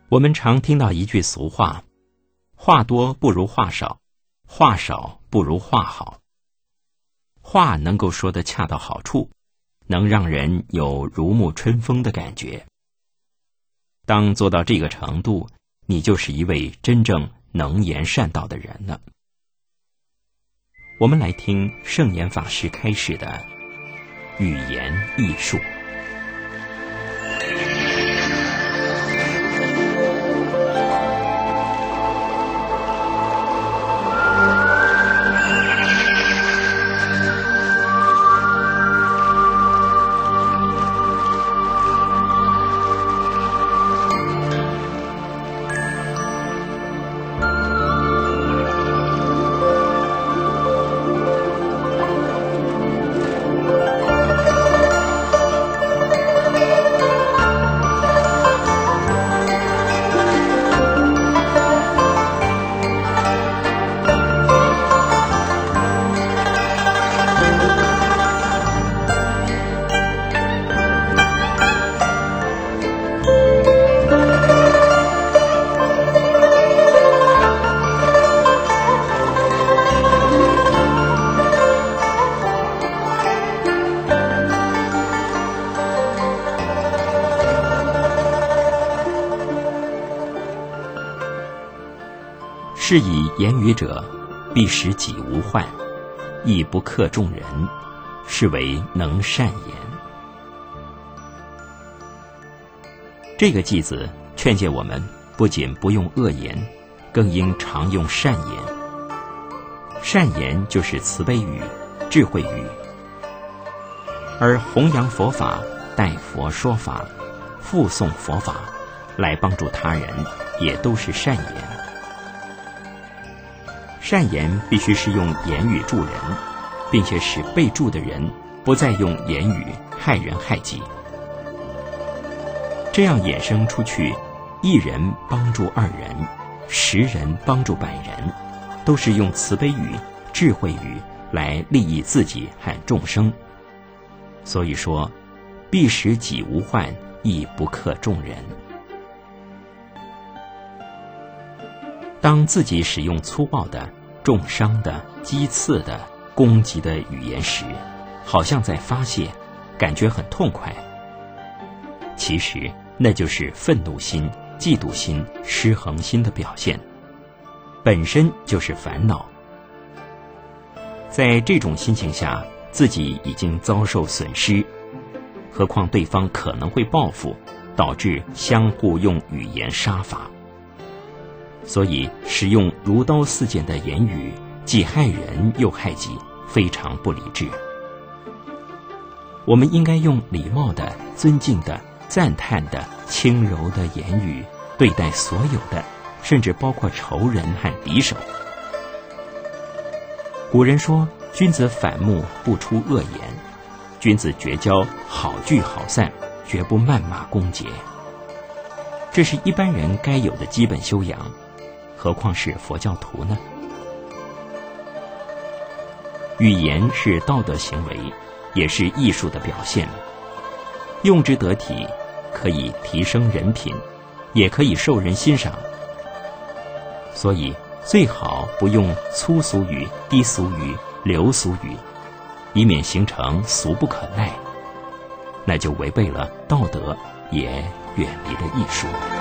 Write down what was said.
我们常听到一句俗话：话多不如话少，话少不如话好。话能够说得恰到好处，能让人有如沐春风的感觉。当做到这个程度，你就是一位真正能言善道的人了。我们来听圣严法师开示的语言艺术。是以言语者，必使己无患，亦不克众人，是为能善言。这个偈子劝诫我们，不仅不用恶言，更应常用善言。善言就是慈悲语、智慧语，而弘扬佛法、代佛说法、附诵佛法，来帮助他人，也都是善言。善言必须是用言语助人，并且使被助的人不再用言语害人害己。这样衍生出去，一人帮助二人，10人帮助100人，都是用慈悲语、智慧语来利益自己和众生。所以说，必使己无患，亦不克众人。当自己使用粗暴的、重伤的、讥刺的、攻击的语言时，好像在发泄，感觉很痛快。其实那就是愤怒心、嫉妒心、失衡心的表现，本身就是烦恼。在这种心情下，自己已经遭受损失，何况对方可能会报复，导致相互用语言杀伐。所以使用如刀似剑的言语，既害人又害己，非常不理智。我们应该用礼貌的、尊敬的、赞叹的、轻柔的言语对待所有的，甚至包括仇人和敌手。古人说，君子反目不出恶言，君子绝交好聚好散，绝不谩骂攻讦。这是一般人该有的基本修养，何况是佛教徒呢？语言是道德行为，也是艺术的表现。用之得体，可以提升人品，也可以受人欣赏。所以最好不用粗俗语、低俗语、流俗语，以免形成俗不可耐，那就违背了道德，也远离了艺术。